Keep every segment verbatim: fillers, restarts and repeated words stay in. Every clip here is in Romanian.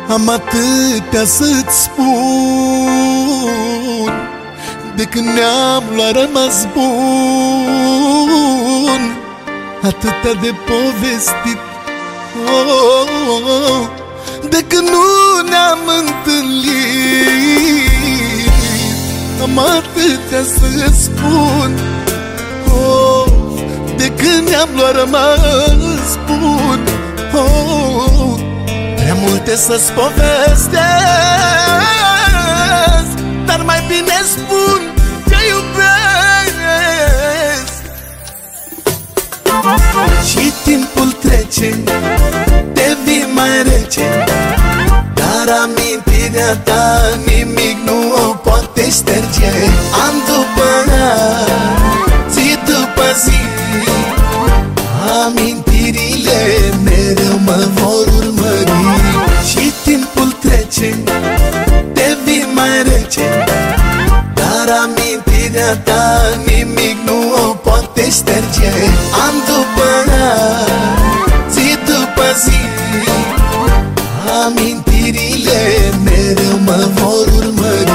Am atâtea să-ți spun, de când ne-am luat rămas bun. Atâtea de povestit, oh, oh, oh, de când nu ne-am întâlnit. Am atâtea să-ți spun, oh, de când ne-am luat rămas bun, oh, prea multe să-ți povestesc, dar mai bine spun că iubesc. Și timpul trece, devii mai rece, dar amintirea ta nimic nu o poate șterge. An după an, zi după zi, amintirile mereu mă vor urmări. Și timpul trece, devii mai rece, dar amintirea ta nimic nu o poate șterge. An după an, zi după zi, amintirile mereu mă vor urmări.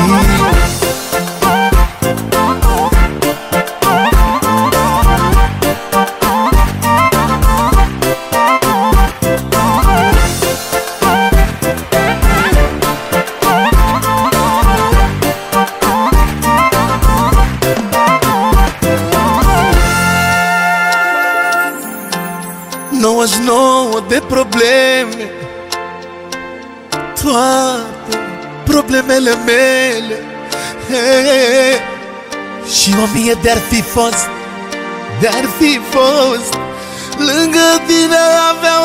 nouăzeci și nouă de probleme, toate problemele mele, hey, și o mie de-ar fi fost, de-ar fi fost, lângă tine aveau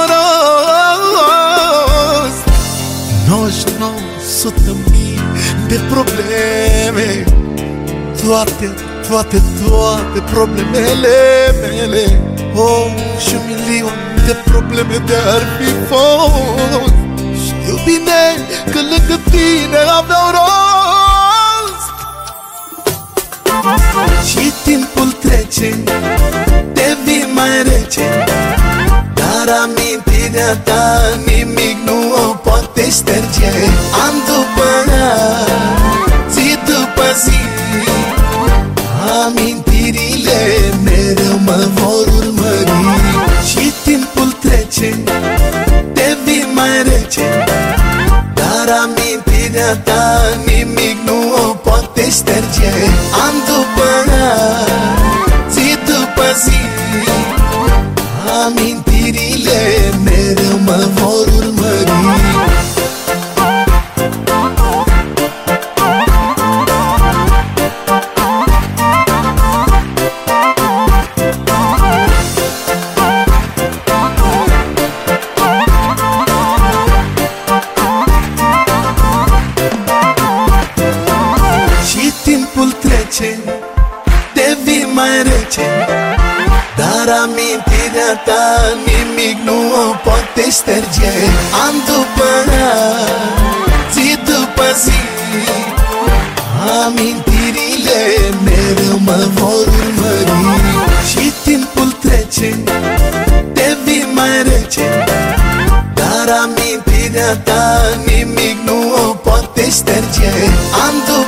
rost. nouăzeci și nouă sute mii de probleme, toate, toate, toate problemele mele, oh, și un milion de probleme de-ar fi fost. Știu bine că lângă tine aveau rost. Și timpul trece, devii mai rece, dar amintirea ta nimic nu o poate șterge. An după an, zi după zi, amintirile mereu mă vor urmări. Și timpul trece, devii mai rece, dar amintirea ta nimic nu o poate șterge. An după an, zi după zi, amintirile mereu mă vor urmări. Timpul trece, devii mai rece, dar amintirea ta nimic nu o poate șterge. An după an, zi după zi, amintirile mereu mă vor urmări. Și timpul trece, devii mai rece, dar amintirea ta nimic nu o poate șterge. An după